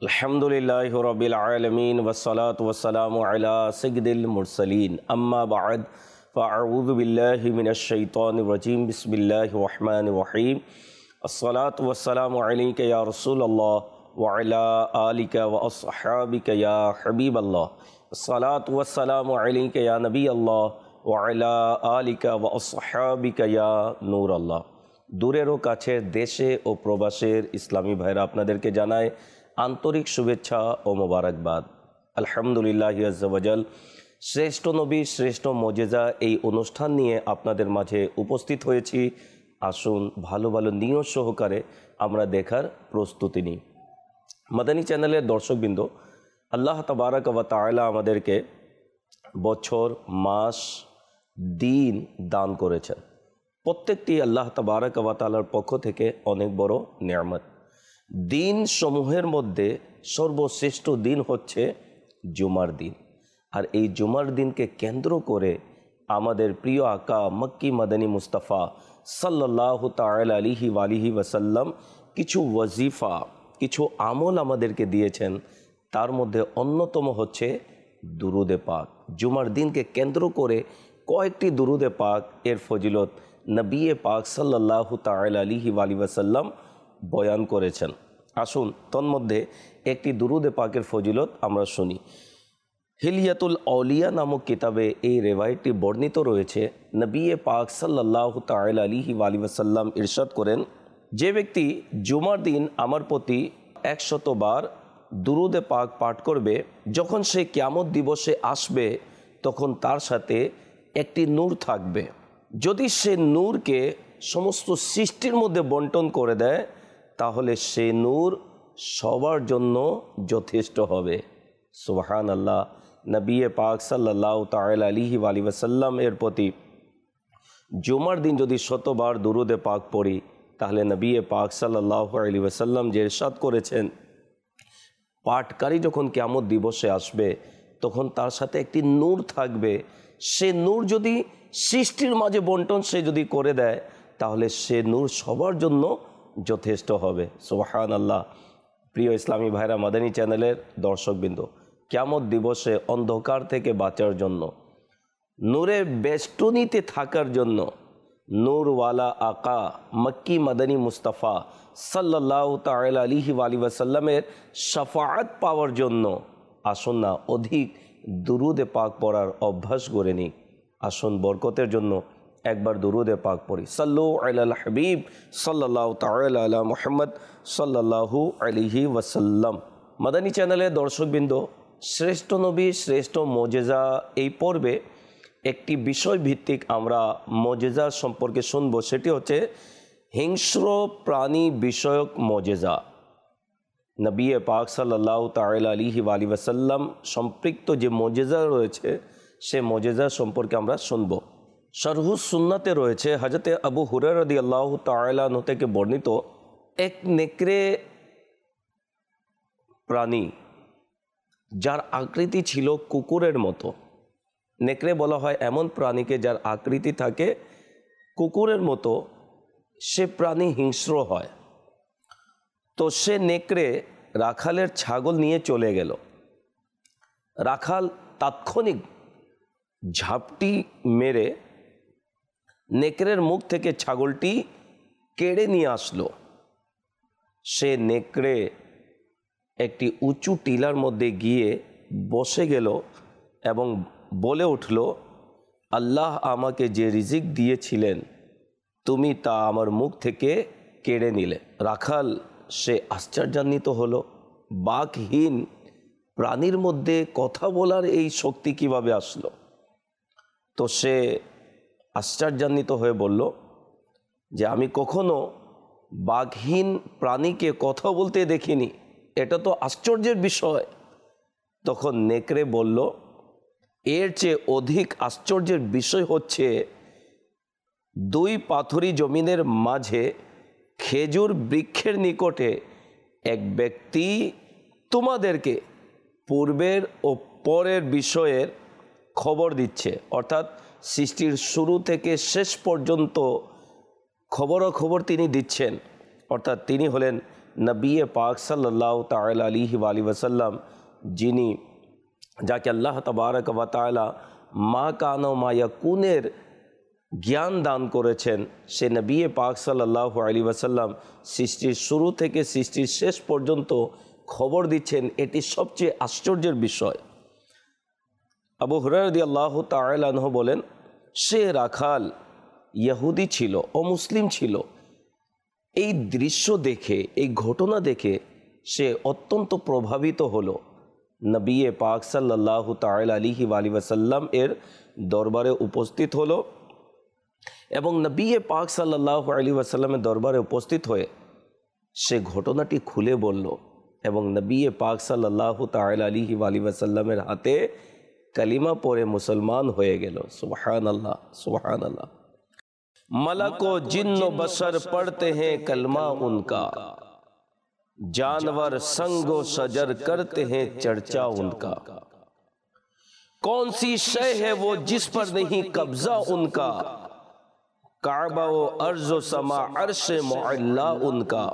अल्हम्दुलिल्लाहि रब्बिल आलमीन वस्सलातु वस्सलामु अला सय्यिदिल मुरसलीन अम्मा बाद फ़अऊज़ु बिल्लाहि मिनश शैतानिर रजीम बिस्मिल्लाहिर रहमानिर रहीम अस्सलातु वस्सलामु अलैका या रसूलल्लाह व अला आलिका व अस्हाबिका या हबीबल्लाह अस्सलातु वस्सलामु अलैका या नबीअल्लाह व अला आलिका व अस्हाबिका या नूरल्लाह। दूरेरो काछेर देशे ओ प्रबासेर इस्लामी भाईरा आपनादेरके जानाय आंतरिक शुभेच्छा और मोबारकबाद। अल्हम्दुलिल्लाहि अज़्ज़ा वजल श्रेष्ठ नबी श्रेष्ठ मजेजा এই অনুষ্ঠান নিয়ে আপনাদের মাঝে উপস্থিত হয়েছি। আসুন ভালো ভালো নিয়ত সহকারে আমরা দেখার প্রস্তুতি নিই। মাদানী চ্যানেলের দর্শকবৃন্দ, আল্লাহ তাবারাক ওয়া তাআলা আমাদেরকে বছর মাস দিন দান করেছেন। প্রত্যেকটি আল্লাহ তাবারাক ওয়া তাআলার পক্ষ থেকে অনেক বড় নিয়ামত। दिन समूहेर मध्य सर्वश्रेष्ठ दिन होच्छे जुमार दिन और ये जुमार दिन के केंद्र करे आमादेर प्रिय आका मक्की मदनी मुस्तफ़ा सल्लल्लाहु ताआला आलैहि वालिहि वसल्लम किछु वजीफा किछु आमल आमादेरके दिएछेन। तार मध्य अन्यतम होच्छे दुरूदे पाक। जुमार दिन के केंद्र करे कयेकटी दुरूदे पाक एर फजिलत नबी पाक सल्लल्लाहु ताआला आलैहि वालिहि वसल्लम बयान करेছেন। আসুন তন্মধ্যে একটি দুরুদে পাকের ফজিলত আমরা শুনি। হিলিয়াতুল আউলিয়া নামক কিতাবে এই রেওয়ায়তটি বর্ণিত রয়েছে। নবী পাক সাল্লাল্লাহু তাআলা আলাইহি ওয়াসাল্লাম ইরশাদ করেন, যে ব্যক্তি জুমার দিন আমার প্রতি 100 বার দুরুদে পাক পাঠ করবে, যখন সে কিয়ামত দিবসে আসবে তখন তার সাথে একটি নূর থাকবে। যদি সে নূরকে সমস্ত সৃষ্টির মধ্যে বন্টন করে দেয় তাহলে সে নূর সবার জন্য যথেষ্ট হবে। সুবহানাল্লাহ। নবী পাক সাল্লাল্লাহু তাআলা আলাইহি ওয়াসাল্লাম এর প্রতি জুমার দিন যদি 100 বার দুরুদে পাক পড়ি তাহলে নবী পাক সাল্লাল্লাহু আলাইহি ওয়াসাল্লাম যে ইরশাদ করেছেন, পাঠকারী যখন কিয়ামত দিবসে আসবে তখন তার সাথে একটি নূর থাকবে। সে নূর যদি সৃষ্টির মাঝে বন্টন সে যদি করে দেয় তাহলে সে নূর সবার জন্য যথেষ্ট হবে। সুবহানাল্লাহ। প্রিয় ইসলামী ভাইরা, মাদানী চ্যানেলের দর্শকবৃন্দ, কিয়ামত দিবসে অন্ধকার থেকে বাঁচার জন্য, নূরের বেষ্টনীতে থাকার জন্য, নূরওয়ালা আকা মক্কি মদনী মুস্তাফা সাল্লাল্লাহু তাআলা আলাইহি ওয়াসাল্লামের শাফাআত পাওয়ার জন্য আসুন না অধিক দুরুদে পাক পড়ার অভ্যাস গড়ে নিই। আসুন বরকতের জন্য একবার দুরুদে পাক পড়ি। সাল্লু আলাল হাবিব সাল্লাল্লাহু তাআলা আলা মুহাম্মদ সাল্লাল্লাহু আলাইহি ওয়াসাল্লাম। মাদানী চ্যানেলের দর্শকবৃন্দ, শ্রেষ্ঠ নবী শ্রেষ্ঠ মজেজা এই পর্বে একটি বিষয় ভিত্তিক আমরা মজেজা সম্পর্কে শুনবো। সেটি হচ্ছে হিংস্র প্রাণী বিষয়ক মজেজা। নবী পাক সাল্লাল্লাহু তাআলা আলাইহি ওয়াসাল্লাম সম্পৃক্ত যে মজেজা রয়েছে সে মজেজা সম্পর্কে আমরা শুনবো। শরহুস সুন্নাতে রয়েছে হযরত আবু হুরায়রা রাদিয়াল্লাহু তাআলা আনহু থেকে বর্ণিত, এক নেকড়ে প্রাণী যার আকৃতি ছিল কুকুরের মতো। নেকড়ে বলা হয় এমন প্রাণীকে যার আকৃতি থাকে কুকুরের মতো, সে প্রাণী হিংস্র হয়। তো সে নেকড়ে রাখালের ছাগল নিয়ে চলে গেল। রাখাল তাৎক্ষণিক ঝাপটি মেরে নেকড়ের মুখ থেকে ছাগলটি কেড়ে নিয়ে আসলো। সে নেকড়ে একটি উঁচু টিলার মধ্যে গিয়ে বসে গেল এবং বলে উঠল, আল্লাহ আমাকে যে রিজিক দিয়েছিলেন তুমি তা আমার মুখ থেকে কেড়ে নিলে। রাখাল সে আশ্চর্যান্বিত হলো, বাকহীন প্রাণীর মধ্যে কথা বলার এই শক্তি কিভাবে আসলো? তো সে আশ্চর্যান্বিত হয়ে বলল যে আমি কখনো বাঘহীন প্রাণীকে কথা বলতে দেখিনি, এটা তো আশ্চর্যের বিষয়। তখন নেকড়ে বলল, এর চেয়ে অধিক আশ্চর্যের বিষয় হচ্ছে দুই পাথুরি জমিনের মাঝে খেজুর বৃক্ষের নিকটে এক ব্যক্তি তোমাদেরকে পূর্বের ও পরের বিষয়ের খবর দিচ্ছে, অর্থাৎ সৃষ্টির শুরু থেকে শেষ পর্যন্ত খবরাখবর তিনি দিচ্ছেন। অর্থাৎ তিনি হলেন নবী পাক সাল্লাল্লাহু তাআলা আলাইহি ওয়াসাল্লাম, যিনি যাকে আল্লাহ তাবারক ওয়া তাআলা মা কানা মা ইয়াকুনের জ্ঞান দান করেছেন, সে নবী পাক সাল্লাল্লাহু আলাইহি ওয়াসাল্লাম সৃষ্টির শুরু থেকে সৃষ্টির শেষ পর্যন্ত খবর দিচ্ছেন। এটি সবচেয়ে আশ্চর্যের বিষয়। আবু হুরায়রা রাদিয়াল্লাহু তাআলা আনহু বলেন, সে রাখাল ইহুদি ছিল, অমুসলিম ছিল। এই দৃশ্য দেখে, এই ঘটনা দেখে সে অত্যন্ত প্রভাবিত হলো। নবী পাক সাল্লাল্লাহু তাআলা আলাইহি ওয়াসাল্লাম এর দরবারে উপস্থিত হলো এবং নবী পাক সাল্লাল্লাহু আলাইহি ওয়াসাল্লামের দরবারে উপস্থিত হয়ে সে ঘটনাটি খুলে বলল এবং নবী পাক সাল্লাল্লাহু তাআলা আলাইহি ওয়াসাল্লামের হাতে कलीमा पढ़े मुसलमान होए गेलो। सुबहान अल्लाह, सुबहान अल्लाह। मलको जिन्नो बशर पढ़ते हैं कलमा उनका, जानवर संगो सजर करते हैं चर्चा उनका। कौन सी शय है वो जिस पर नहीं कब्जा उनका, काबा व अर्ज़ो समा अर्श मुअल्ला उनका।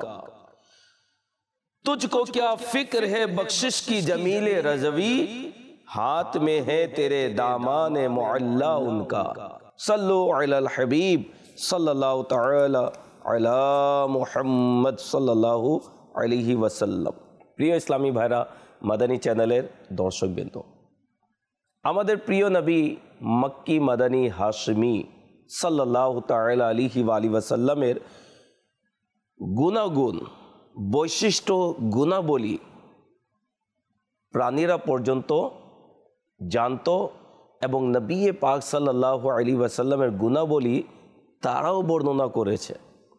तुझको क्या फिक्र है बख्शिश की जमीले रज़वी, हाथ में है तेरे दामान मुअल्ला उनका। सल्लु अलल हबीब सल्लल्लाहु ताला अला मुहम्मद सल्लल्लाहु अलैहि वसल्लम। प्रिय इस्लामी भाईरा, मदनी चैनलेर दर्शकबृंद, आमादेर प्रिय नबी मक्की मदनी हाशिमी सल्लल्लाहु ताला अलैहि वसल्लमेर गुणागुण, বৈশিষ্ট্য, গুণাবলী প্রাণীরা পর্যন্ত জানতো এবং নবী পাক সাল্লাল্লাহু আলাইহি ওয়াসাল্লামের গুণাবলী তারাও বর্ণনা করেছে।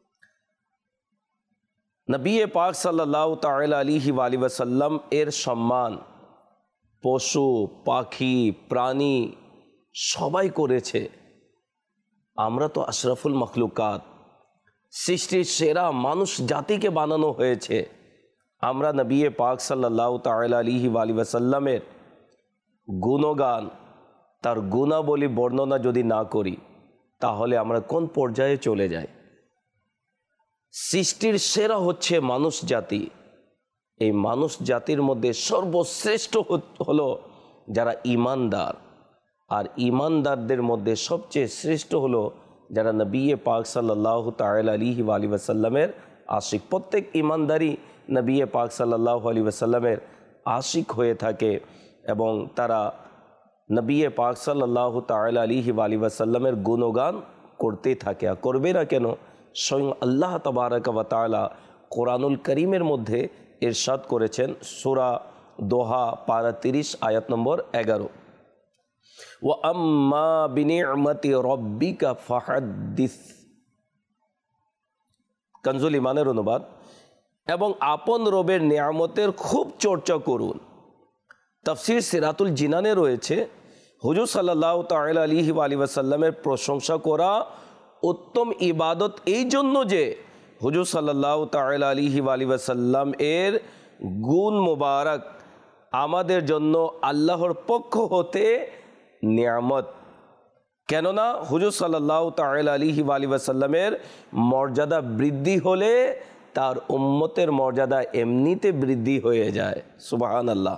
নবী পাক সাল্লাল্লাহু তাআলা আলাইহি ওয়াসাল্লাম এর সম্মান পশু পাখি প্রাণী সবাই করেছে। আমরা তো আশরাফুল মখলুকাত, সৃষ্টির সেরা মানুষ জাতিকে বানানো হয়েছে। আমরা নবী পাক সাল্লাল্লাহু তাআলা আলাইহি ওয়াসাল্লামের গুণগান, তার গুণাবলী বর্ণনা যদি না করি তাহলে আমরা কোন পর্যায়ে চলে যাই। সৃষ্টির সেরা হচ্ছে মানুষ জাতি। এই মানুষ জাতির মধ্যে সর্বশ্রেষ্ঠ হলো যারা ঈমানদার, আর ঈমানদারদের মধ্যে সবচেয়ে শ্রেষ্ঠ হলো যারা নবী পাক সাল্লাল্লাহু তাআলা আলাইহি ওয়াসাল্লামের আশিক। প্রত্যেক ঈমানদারই নবী পাক সাল্লাল্লাহু আলাইহি ওয়াসাল্লামের আশিক হয়ে থাকে এবং তারা নবী পাক সাল্লাল্লাহু তাআলা আলাইহি ওয়াসাল্লামের গুণগান করতে থাকে। আর করবে না কেন? স্বয়ং আল্লাহ তাবারক ওয়া তাআলা কোরআনুল করিমের মধ্যে ইরশাদ করেছেন, সূরা দোহা পারা 30 আয়াত নম্বর 11, ওয়া আম্মা বিনি'মাতি রাব্বিকা ফাহাদ্দিস। কানজুল ইমানের অনুবাদ, এবং আপন রবের নিয়ামতের খুব চর্চা করুন। তাফসীর সিরাতুল জিনানে রয়েছে, হুজুর সাল্লাল্লাহু তাআলা আলাইহি ওয়াসাল্লামের প্রশংসা করা উত্তম ইবাদত এই জন্য যে হুজুর সাল্লাল্লাহু তাআলা আলাইহি ওয়াসাল্লাম এর গুণ মোবারক আমাদের জন্য আল্লাহর পক্ষ হতে নিয়ামত। কেননা হুজুর সাল্লাল্লাহু তাআলা আলাইহি ওয়াসাল্লামের মর্যাদা বৃদ্ধি হলে তার উম্মতের মর্যাদা এমনিতে বৃদ্ধি হয়ে যায়। সুবহানাল্লাহ।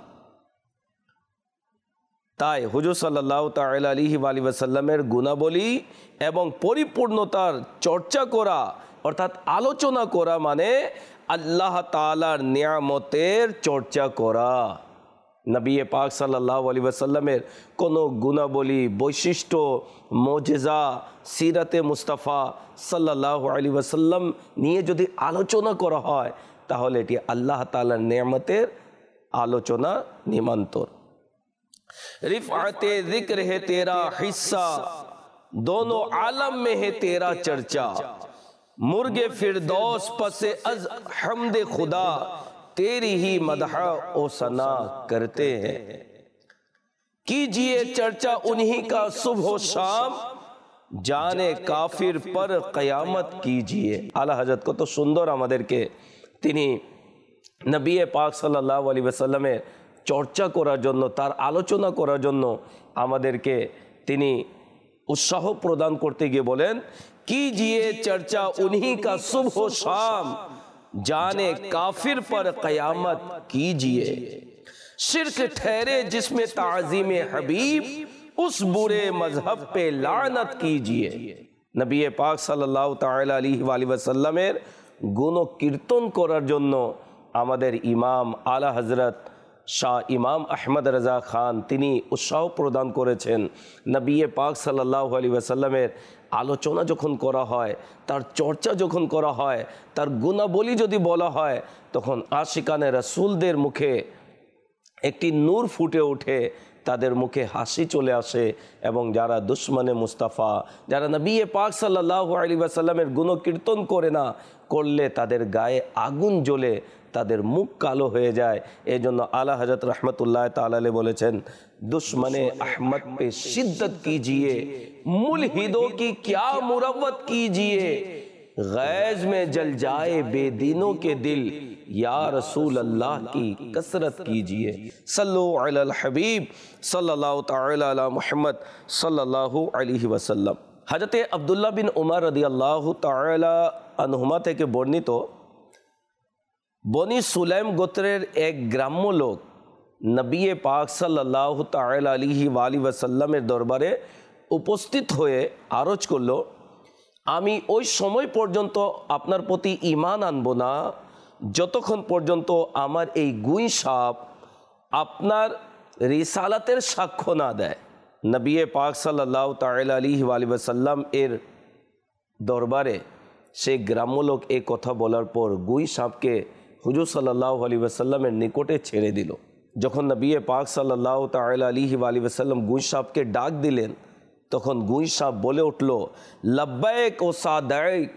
তাই হুজুর সাল্লাল্লাহু তাআলা আলাইহি ওয়াসাল্লামের গুণাবলী এবং পরিপূর্ণতার চর্চা করা অর্থাৎ আলোচনা করা মানে আল্লাহ তাআলার নিয়ামতের চর্চা করা। নবী পাক সাল্লাল্লাহু আলাইহি ওয়াসাল্লামের কোনো গুণাবলী, বৈশিষ্ট্য, মুজিজা, সিরাতে মুস্তাফা সাল্লাল্লাহু আলাইহি ওয়াসাল্লাম নিয়ে যদি আলোচনা করা হয় তাহলে এটি আল্লাহ তাআলার নিয়ামতের আলোচনা নিমন্ত্রণ। रिफ़ाते ज़िक्र है तेरा हिस्सा, दोनों आलम में है तेरा चर्चा। मुर्गे फिरदौस पसे अज हमदे खुदा, तेरी ही मदह ओ सना करते हैं। कीजिए चर्चा उन्हीं का सुबह शाम, जाने काफिर पर क़यामत कीजिए। आला हजरत को तो सुंदर আমাদেরকে তিনি নবী পাক সাল্লাল্লাহু আলাইহি ওয়াসাল্লামের চর্চা করার জন্য, তার আলোচনা করার জন্য আমাদেরকে তিনি উৎসাহ প্রদান করতে গিয়ে বলেন, कीजिए चर्चा उन्हीं का सुबह शाम, जाने काफिर पर क़यामत कीजिए, शिर्क ठहरे जिसमें ताज़ीम हबीब, उस बुरे मजहब पे लानत कीजिए। नबी पाक सल्लल्लाहु ताआला अलैहि ওয়াসাল্লামের গুণ কীর্তন করার জন্য আমাদের ইমাম আলা হযরত শাহ ইমাম আহমদ রাজা খান তিনি উৎসাহ প্রদান করেছেন। নবী পাক সাল্লাল্লাহু আলাইহি ওয়াসাল্লামের আলোচনা যখন করা হয়, তার চর্চা যখন করা হয়, তার গুণাবলী যদি বলা হয়, তখন আশিকানে রাসূলদের মুখে একটি নূর ফুটে ওঠে, তাদের মুখে হাসি চলে আসে এবং যারা দুশমনে মুস্তাফা, যারা নবী পাক সাল্লাল্লাহু আলাইহি ওয়াসাল্লামের গুণকীর্তন করে না, করলে তাদের গায়ে আগুন জ্বলে, তাদের মুখ কালো হয়ে যায়। এই জন্য আলা হযরত রহমতুল্লাহ তাআলা আলাইহি বলেছেন, दुश्मने अहमद पे शिद्दत कीजिए, मुल्हिदों की क्या मुरव्वत कीजिए, गैज में जल जाए बेदीनों के दिल, या रसूल अल्लाह की कसरत कीजिए। सल्लु अलल हबीब सल्लल्लाहु ताला अला मुहम्मद सल्लल्लाहु अलैहि वसल्लम। हजरत अब्दुल्लाह बिन उमर रदियल्लाहु ताला अन्हुमा থেকে বর্ণিত, বনি সুলাইম গোত্রের এক গ্রাম্য লোক নবী পাক সাল্লাল্লাহু তাআলা আলাইহি ওয়াসাল্লামের দরবারে উপস্থিত হয়ে আরজ করল, আমি ওই সময় পর্যন্ত আপনার প্রতি ঈমান আনব না যতক্ষণ পর্যন্ত আমার এই গুই সাপ আপনার রিসালাতের সাক্ষ্য না দেয়। নবী পাক সাল্লাল্লাহু তাআলা আলাইহি ওয়াসাল্লাম এর দরবারে সেই গ্রাম্য লোক এই কথা বলার পর গুই সাপকে হুজুর সাল্লাল্লাহু আলাইহি ওয়াসাল্লামের নিকটে ছেড়ে দিল। যখন নবী পাক সাল্লাল্লাহু তাআলা আলাইহি ওয়াসাল্লাম গুই সাপকে ডাক দিলেন, তখন গুই সাপ বলে উঠল, লব্বাইক ও সাদাইক,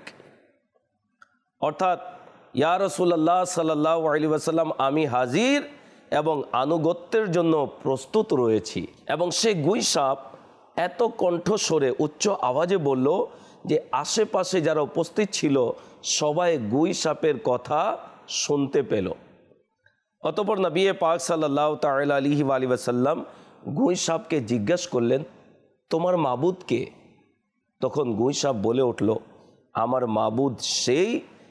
অর্থাৎ ইয়া রাসূলুল্লাহ সাল্লাল্লাহু আলাইহি ওয়াসাল্লাম, আমি হাজির এবং আনুগত্যের জন্য প্রস্তুত রয়েছি। এবং সে গুই সাপ এত কণ্ঠস্বরে উচ্চ আওয়াজে বলল যে আশেপাশে যারা উপস্থিত ছিল সবাই গুই সাপের কথা শুনতে পেল। অতঃপর নবী পাক সাল্লাল্লাহু তাআলা আলাইহি ওয়াসাল্লাম গুই সাপকে জিজ্ঞাসা করলেন, তোমার মাবুদ কে? তখন গুই সাপ বলে উঠল, আমার মাবুদ সেই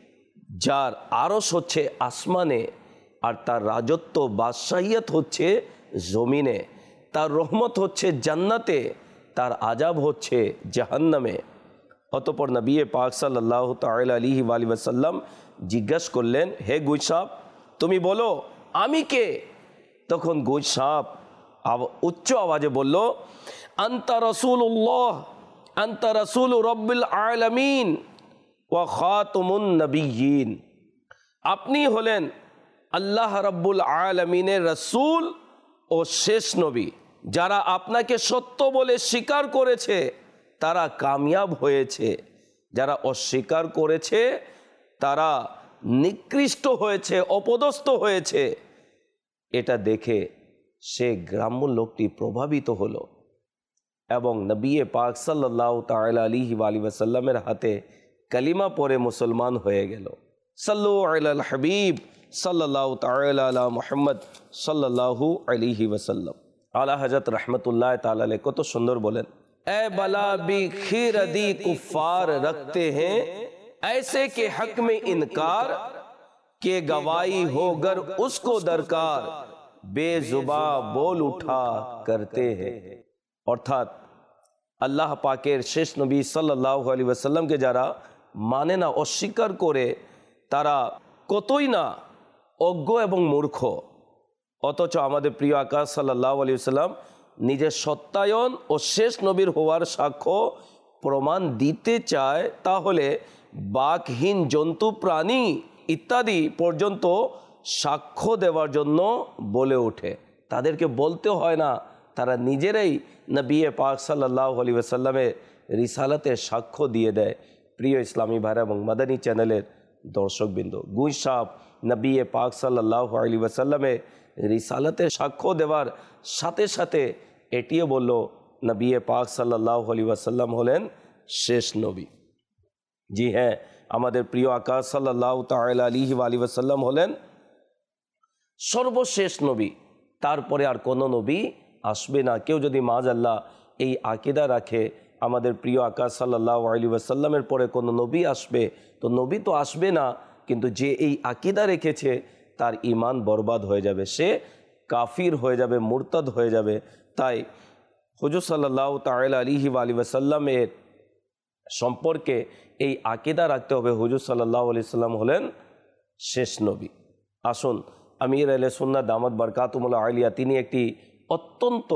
যার আরশ হচ্ছে আসমানে আর তার রাজত্ব বাদশাহিয়ত হচ্ছে জমিনে, তার রহমত হচ্ছে জান্নাতে, তার আযাব হচ্ছে জাহান্নামে। অতঃপর নবী পাক সাল্লাল্লাহু তাআলা আলাইহি ওয়াসাল্লাম জিজ্ঞাসা করলেন, হে গুই সাপ, তুমি বলো আমি কে? তখন গুই সাপ উচ্চ আওয়াজে বলল, আনতা রাসূলুল্লাহ, আনতা রাসূলু রাব্বিল আলামিন ওয়া খাতামুন নবিয়্যিন, আপনি হলেন আল্লাহ রাব্বুল আলামিনের রাসূল ও শেষ নবী। যারা আপনাকে সত্য বলে স্বীকার করেছে তারা কামিয়াব হয়েছে, যারা অস্বীকার করেছে তারা নিকৃষ্ট হয়েছে, অপদস্থ হয়েছে। এটা দেখে সে গ্রাম্য লোকটি প্রভাবিত হলো এবং নবী পাক সাল্লাল্লাহু তাআলা আলাইহি ওয়াসাল্লামের হাতে কালিমা পড়ে মুসলমান হয়ে গেল। সাল্লু আলাল হাবিব সাল্লাল্লাহু তাআলা আলা মুহাম্মদ সাল্লাল্লাহু আলাইহি ওয়াসাল্লাম। আলা হযরত রহমতুল্লাহ তাআলা আলাইহি কত সুন্দর বলেন, এ বলা বি খিরদি কুফার रखते हैं ऐसे के हक में इनकार के गवाही होगर उसको दरकार बेजुबा बोल उठा करते हैं। অর্থাৎ আল্লাহ পাকের শেষ নবী সাল্লাল্লাহু আলাইহি ওয়াসাল্লামকে যারা মানে না, অস্বীকার করে, তারা কতই না অজ্ঞ এবং মূর্খ। অথচ আমাদের প্রিয় আকা সাল্লাল্লাহু আলাইহি ওয়াসাল্লাম নিজের সত্যায়ন ও শেষ নবীর হওয়ার সাক্ষ্য প্রমাণ দিতে চায়, তাহলে বাকহীন জন্তু প্রাণী ইত্যাদি পর্যন্ত সাক্ষ্য দেওয়ার জন্য বলে ওঠে। তাদেরকে বলতে হয় না, তারা নিজেরাই নবী পাক সাল্লাল্লাহু আলাইহি ওয়াসাল্লামের রিসালাতের সাক্ষ্য দিয়ে দেয়। প্রিয় ইসলামী ভাইরা এবং মাদানী চ্যানেলের দর্শকবৃন্দ, গুই সাপ নবী পাক সাল্লাল্লাহু আলাইহি ওয়াসাল্লামের রিসালাতের সাক্ষ্য দেওয়ার সাথে সাথে এটিও বলল নবী পাক সাল্লাল্লাহু আলাইহি ওয়াসাল্লাম হলেন শেষ নবী। জি হ্যাঁ, আমাদের প্রিয় আকা সাল্লাল্লাহু তাআলা আলাইহি ওয়াসাল্লাম হলেন সর্বশেষ নবী, তারপরে আর কোনো নবী আসবে না। কেউ যদি মাআযাল্লাহ এই আকীদা রাখে আমাদের প্রিয় আকা সাল্লাল্লাহু আলাইহি ওয়াসাল্লামের পরে কোনো নবী আসবে, তো নবী তো আসবে না, কিন্তু যে এই আকীদা রেখেছে তার ঈমান বরবাদ হয়ে যাবে, সে কাফির হয়ে যাবে, মুরতাদ হয়ে যাবে। তাই হুজুর সাল্লাল্লাহু তাআলা আলাইহি ওয়া সাল্লামের সম্পর্কে এই আকীদা রাখতে হবে, হুজুর সাল্লাল্লাহু আলাইহি সাল্লাম হলেন শেষ নবী। আসুন, আমির আহলে সুন্নাত দামাত বারকাতুহুল আলিয়া তিনি একটি অত্যন্ত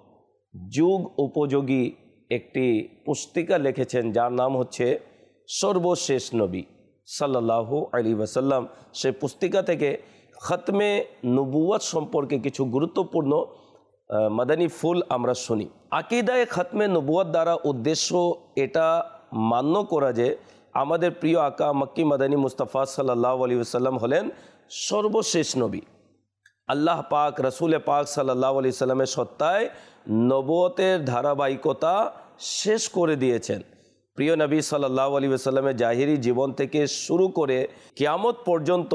যুগ উপযোগী একটি পুস্তিকা লিখেছেন, যার নাম হচ্ছে সর্বশেষ নবী সাল্লাল্লাহু আলাইহি ওয়াসাল্লাম। সেই পুস্তিকা থেকে খতমে নবুয়ত সম্পর্কে কিছু গুরুত্বপূর্ণ মাদানী ফুল আমরা শুনি। আকীদায়ে খতমে নবুয়ত দ্বারা উদ্দেশ্য এটা মান্য করা যে আমাদের প্রিয় আকা মক্কি মাদানী মুস্তাফা সাল্লাল্লাহু আলাইহি ওয়াসাল্লাম হলেন সর্বশেষ নবী। আল্লাহ পাক রসুল পাক সাল্লাল্লাহু আলাইহি সাল্লামের সত্তায় নবুয়তের ধারাবাহিকতা শেষ করে দিয়েছেন। প্রিয় নবী সাল্লাল্লাহু আলাইহি ওয়াসাল্লামের জাহিরি জীবন থেকে শুরু করে কিয়ামত পর্যন্ত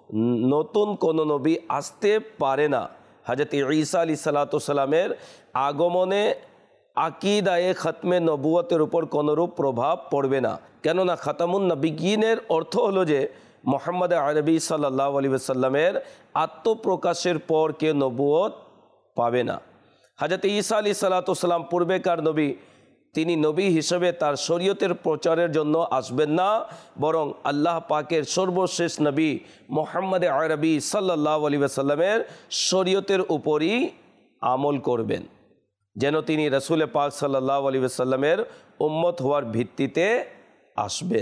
নতুন কোনো নবী আসতে পারে না। হযরত ঈসা আলাইহিস সালাতু সালামের আগমনে আকীদায়ে খতমে নবুয়তের উপর কোনোরূপ প্রভাব পড়বে না, কেননা খাতামুন নবিয়্যিনের অর্থ হলো যে মুহাম্মদ আরবি সাল্লাল্লাহু আলাইহি ওয়াসাল্লামের আত্মপ্রকাশের পর কে নবুয়ত পাবে না। হযরত ঈসা আলাইহিস সালাতু সালাম পূর্বেকার নবী, তিনি নবী হিসেবে তার শরীয়তের প্রচারের জন্য আসবেন না, বরং আল্লাহ পাকের সর্বশেষ নবী মুহাম্মদ আরবি সাল্লাল্লাহু আলাইহি ওয়াসাল্লামের শরীয়তের উপরই আমল করবেন, যেন তিনি রসুল পাক সাল্লাল্লাহু আলাইহি ওয়াসাল্লামের উম্মত হওয়ার ভিত্তিতে আসবেন।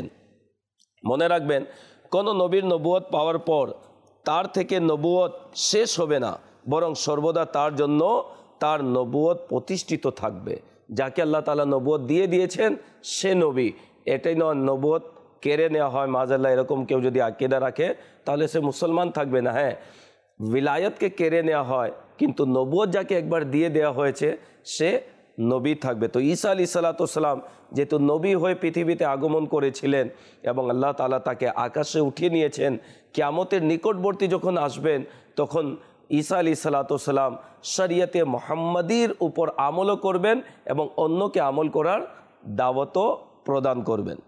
মনে রাখবেন, কোনো নবীর নবুয়ত পাওয়ার পর তার থেকে নবুয়ত শেষ হবে না, বরং সর্বদা তার জন্য তার নবুয়ত প্রতিষ্ঠিত থাকবে। যাকে আল্লাহ তাআলা নবুয়ত দিয়ে দিয়েছেন সে নবী, এটাই নয় নবুয়ত কেড়ে নেওয়া হয় মাযাল্লাহ, এরকম কেউ যদি আকীদা রাখে তাহলে সে মুসলমান থাকবে না। হ্যাঁ, विलायतকে কেড়ে নেওয়া হয়, কিন্তু নবুয়ত যাকে একবার দিয়ে দেওয়া হয়েছে সে নবী থাকবে। তো ঈসা আলাইহিস সালাতু সালাম যেহেতু নবী হয়ে পৃথিবীতে আগমন করেছিলেন এবং আল্লাহ তাআলা তাকে আকাশে উঠিয়ে নিয়েছেন, কিয়ামতের নিকটবর্তী যখন আসবেন তখন ঈসা আলাইহিস সালাতু সালাম শরীয়তে মুহাম্মাদির উপর আমলও করবেন এবং অন্যকে আমল করার দাওয়াতও প্রদান করবেন।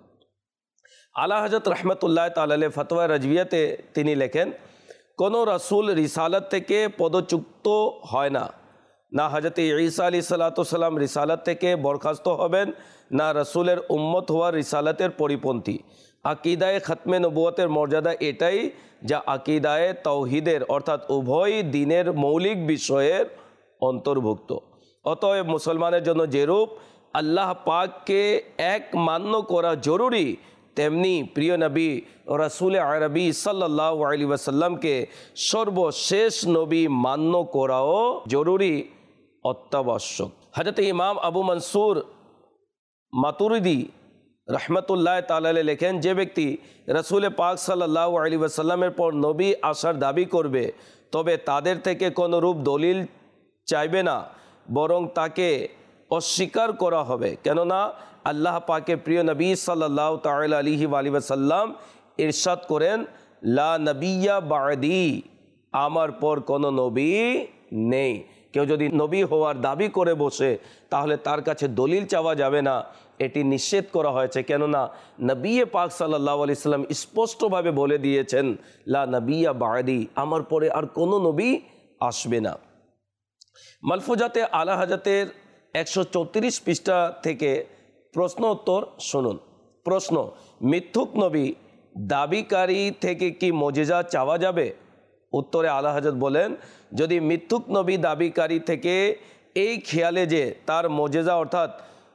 আলা হযরত রাহমাতুল্লাহ তাআলা আলাইহি ফতোয়া রাজভিয়াতে তিনি লেখেন, কোনো রাসূল রিসালাত থেকে পদচ্যুত হয় না, না হযরত ঈসা আলাইহিস সালাতু সালাম রিসালাত থেকে বরখাস্ত হবেন, না রাসূলের উম্মত হওয়ার রিসালাতের পরিপন্থী। আকীদায়ে খতমে নবুয়তের মর্যাদা এটাই যা আকীদায়ে তাওহীদের অর্থাৎ উভয় দ্বীনের মৌলিক বিষয়ের অন্তর্ভুক্ত। অতএব মুসলমানের জন্য যেরূপ আল্লাহ পাককে এক মান্য করা জরুরি, তেমনি প্রিয় নবী রাসূল আরবি সাল্লাল্লাহু আলাইহি ওয়াসাল্লামকে সর্বশেষ নবী মান্য করাও জরুরি, অত্যাবশ্যক। হযরত ইমাম আবু মনসুর মাতুরিদি রহমতুল্লাহ তাআলা আলাইহি লেখেন, যে ব্যক্তি রাসূল পাক সাল্লাল্লাহু আলাইহি ওয়াসাল্লামের পর নবী আসার দাবি করবে তবে তাদের থেকে কোনো রূপ দলিল চাইবে না, বরং তাকে অস্বীকার করা হবে। কেননা আল্লাহ পাকের প্রিয় নবী সাল্লাল্লাহু তাআলা আলাইহি ওয়াসাল্লাম ইরশাদ করেন, লা নবিয়্যা বা'দি, আমার পর কোনো নবী নেই। কেউ যদি নবী হওয়ার দাবি করে বসে তাহলে তার কাছে দলিল চাওয়া যাবে না, এটি নিষেধ করা হয়েছে। কেননা নবী পাক সাল্লাল্লাহু আলাইহি সাল্লাম স্পষ্টভাবে বলে দিয়েছেন, লা নবিয়্যা বা'দি, আমার পরে আর কোনো নবী আসবে না। মালফুজাতে আলা হযরতের 134 পৃষ্ঠা থেকে প্রশ্ন উত্তর শুনুন। প্রশ্ন, মিথ্যুক নবী দাবিকারী থেকে কি মুজিজা চাওয়া যাবে? উত্তরে আলা হযরত বলেন, যদি মিথ্যুক নবী দাবিকারী থেকে এই খেয়ালে যে তার মুজিজা অর্থাৎ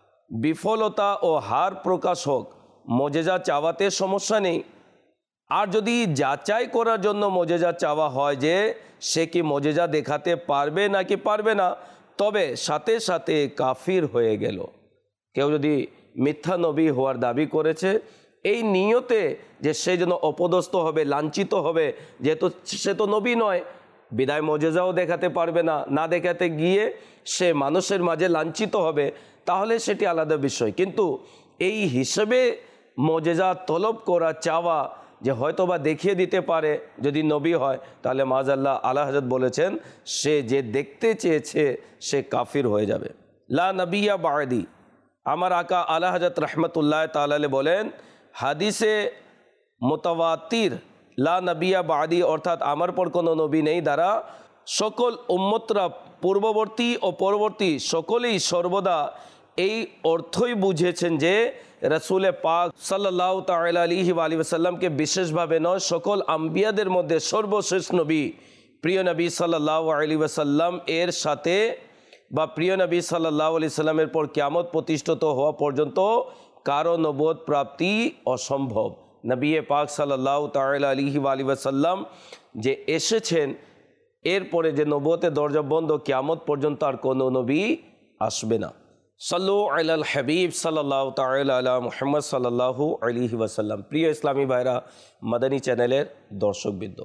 বিফলতা ও হার প্রকাশ হোক, মুজিজা চাওয়াতে সমস্যা নেই। আর যদি যাচাই করার জন্য মুজিজা চাওয়া হয় যে সে কি মুজিজা দেখাতে পারবে নাকি পারবে না, তবে সাথে সাথে কাফির হয়ে গেল। কেউ যদি মিথ্যা নবী হওয়ার দাবি করেছে এই নিয়তে যে সে যেন অপদস্থ হবে, লাঞ্ছিত হবে, যেহেতু সে তো নবী নয়, বিদায় মুজিজাও দেখাতে পারবে না, না দেখাতে গিয়ে সে মানুষের মাঝে লাঞ্ছিত হবে, তাহলে সেটি আলাদা বিষয়। কিন্তু এই হিসেবে মুজিজা তলব করা, চাওয়া যে হয়তোবা দেখিয়ে দিতে পারে যদি নবী হয়, তাহলে মাযাল্লাহ আলা হযরত বলেছেন সে যে দেখতে চেয়েছে সে কাফির হয়ে যাবে। লা নবিয়্যা বা'দি, আমার আকা আলা হযরত রাহমাতুল্লাহ তাআলা আলাইহি বলেন, হাদিসে মুতাওয়াতির লা নবিয়া বাদি, অর্থাৎ আমার পর কোনো নবী নেই, দ্বারা সকল উম্মতরা পূর্ববর্তী ও পরবর্তী সকলেই সর্বদা এই অর্থই বুঝেছেন যে রাসূলে পাক সাল্লাল্লাহু তাআলা আলাইহি ওয়া আলিহি ওয়াসাল্লামকে বিশেষভাবে নয়, সকল আম্বিয়াদের মধ্যে সর্বশেষ নবী প্রিয় নবী সাল্লাল্লাহু আলাইহি ওয়াসাল্লাম এর সাথে বা প্রিয় নবী সাল্লাল্লাহু আলাইহি সাল্লামের পর কিয়ামত প্রতিষ্ঠিত হওয়া পর্যন্ত কারো নবুয়ত প্রাপ্তি অসম্ভব। নবী পাক সাল্লাল্লাহু তাআলা আলাইহি ওয়া আলিহি ওয়াসাল্লাম যে এসেছেন, এরপরে যে নবুয়তের দরজা বন্ধ, কিয়ামত পর্যন্ত আর কোনো নবী আসবে না। সাল্লু আলাল হাবিব সাল্লাল্লাহু তাআলা আলা মুহাম্মদ সাল্লাল্লাহু আলাইহি ওয়াসাল্লাম। প্রিয় ইসলামী ভাইরা, মাদানী চ্যানেলের দর্শকবৃন্দ,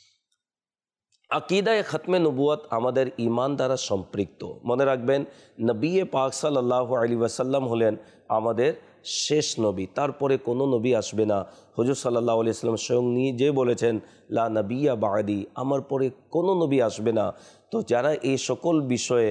আকিদায়ে খতমে নবুয়ত আমাদের ঈমান দ্বারা সম্পৃক্ত। মনে রাখবেন, নবী পাক সাল্লাল্লাহু আলাইহি ওয়াসাল্লাম হলেন আমাদের শেষ নবী, তারপরে কোনো নবী আসবে না। হুজুর সাল্লাল্লাহু আলাইহি ওয়াসাল্লাম স্বয়ং নিজে বলেছেন, লা নবিয়া বাদি, আমার পরে কোনো নবী আসবে না। তো যারা এই সকল বিষয়ে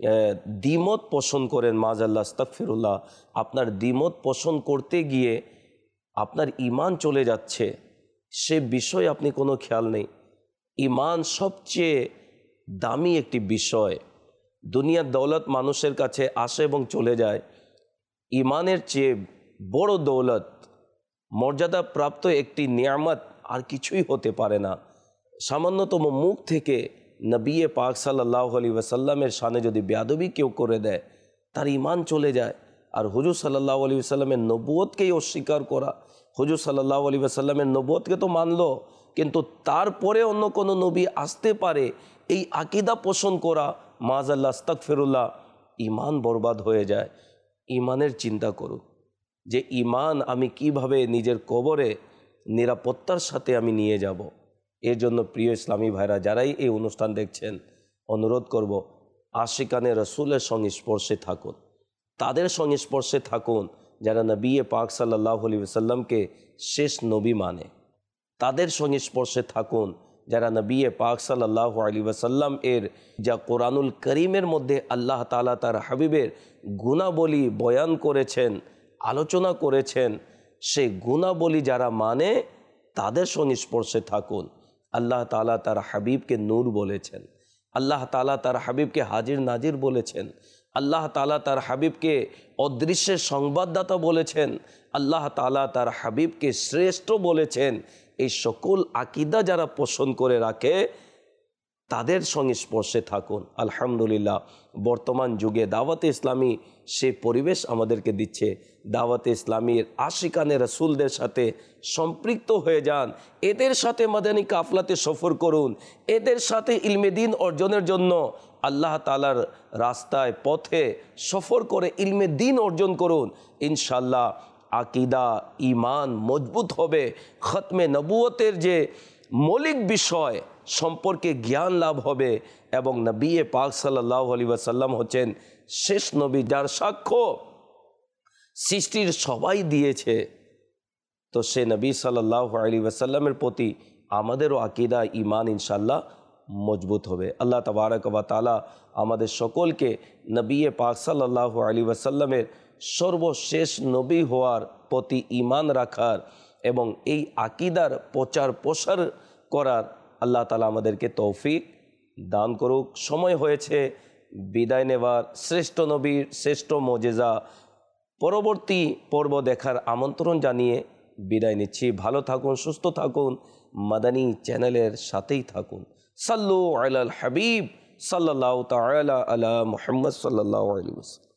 দ্বিমত পোষণ করেন, মাযাল্লাহ আস্তাগফিরুল্লাহ, আপনার দ্বিমত পোষণ করতে গিয়ে আপনার ঈমান চলে যাচ্ছে, সে বিষয়ে আপনি কোনো খেয়াল নেই। ঈমান সবচেয়ে দামি একটি বিষয়। দুনিয়ার দৌলত মানুষের কাছে আসে এবং চলে যায়, ঈমানের চেয়ে বড় দৌলত, মর্যাদা প্রাপ্ত একটি নিয়ামত আর কিছুই হতে পারে না। সামান্যতম মুখ থেকে নবী পাক সাল্লাল্লাহু আলাইহি ওয়াসাল্লামের শানে যদি বেয়াদবি কেউ করে দেয়, তার ঈমান চলে যায়। আর হুজুর সাল্লাল্লাহু আলাইহি ওয়াসাল্লামের নবুয়তকেই অস্বীকার করা, হুজুর সাল্লাল্লাহু আলাইহি ওয়াসাল্লামের নবুয়তকে তো মানলো, কিন্তু তারপরে অন্য কোনো নবী আসতে পারে এই আকীদা পোষণ করা, মাযাল্লাহ আস্তাগফিরুল্লাহ, ঈমান বরবাদ হয়ে যায়। ঈমানের চিন্তা করুন যে ঈমান আমি কিভাবে নিজের কবরে নিরাপত্তার সাথে আমি নিয়ে যাব। এর জন্য প্রিয় ইসলামী ভাইরা, যারাই এই অনুষ্ঠান দেখছেন, অনুরোধ করব, আশিকানে রসুলের সংস্পর্শে থাকুন, তাদের সংস্পর্শে থাকুন যারা নবী পাক সাল্লাল্লাহু আলাইহি ওয়াসাল্লামকে শেষ নবী মানে। তাদের সংস্পর্শে থাকুন যারা নবী পাক সাল্লাল্লাহু আলাইহি ওয়াসাল্লাম এর যা কোরআনুল করিমের মধ্যে আল্লাহ তাআলা তার হাবিবের গুণাবলী বয়ান করেছেন, আলোচনা করেছেন, সেই গুণাবলী যারা মানে তাদের সংস্পর্শে থাকুন। আল্লাহ তাআলা তার হাবিবকে নূর বলেছেন, আল্লাহ তাআলা তার হাবিবকে হাজির নাজির বলেছেন, আল্লাহ তাআলা তার হাবিবকে অদৃশ্যের সংবাদদাতা বলেছেন, আল্লাহ তাআলা তার হাবিবকে শ্রেষ্ঠ বলেছেন। এই সকল আকীদা যারা পোষণ করে রাখে তাদের সংস্পর্শে থাকুন। আলহামদুলিল্লাহ, বর্তমান যুগে দাওয়াতে ইসলামী সে পরিবেশ আমাদেরকে দিচ্ছে। দাওয়াতে ইসলামীর আশিকানে রসুলদের সাথে সম্পৃক্ত হয়ে যান, এদের সাথে মাদানী কাফলাতে সফর করুন, এদের সাথে ইলমে দ্বীন অর্জনের জন্য আল্লাহ তাআলার রাস্তায় পথে সফর করে ইলমে দ্বীন অর্জন করুন। ইনশাআল্লাহ আকীদা ঈমান মজবুত হবে, খতমে নবুয়তের যে মৌলিক বিষয় সম্পর্কে জ্ঞান লাভ হবে, এবং নবী পাক সাল্লাল্লাহু আলাইহি ওয়াসাল্লাম হচ্ছেন শেষ নবী, যার সাক্ষ্য সৃষ্টির সবাই দিয়েছে। তো সে নবী সাল্লাল্লাহু আলাইহি ওয়াসাল্লামের প্রতি আমাদেরও আকীদা ঈমান ইনশাআল্লাহ মজবুত হবে। আল্লাহ তাবারক ওয়া তাআলা আমাদের সকলকে নবী পাক সাল্লাল্লাহু আলাইহি ওয়াসাল্লামের সর্বশেষ নবী হওয়ার প্রতি ঈমান রাখার এবং এই আকীদার প্রচার প্রসার করার আল্লাহ তাআলা আমাদেরকে তৌফিক দান করুক। সময় হয়েছে বিদায় নেওয়ার। শ্রেষ্ঠ নবীর শ্রেষ্ঠ মুজিজা পরবর্তী পর্ব দেখার আমন্ত্রণ জানিয়ে বিদায় নিচ্ছি। ভালো থাকুন, সুস্থ থাকুন, মাদানী চ্যানেলের সাথেই থাকুন। সাল্লু আলাল হাবিব সাল্লাল্লাহু তাআলা আলা মুহাম্মদ সাল্লাল্লাহু আলাইহি ওয়াসাল্লাম।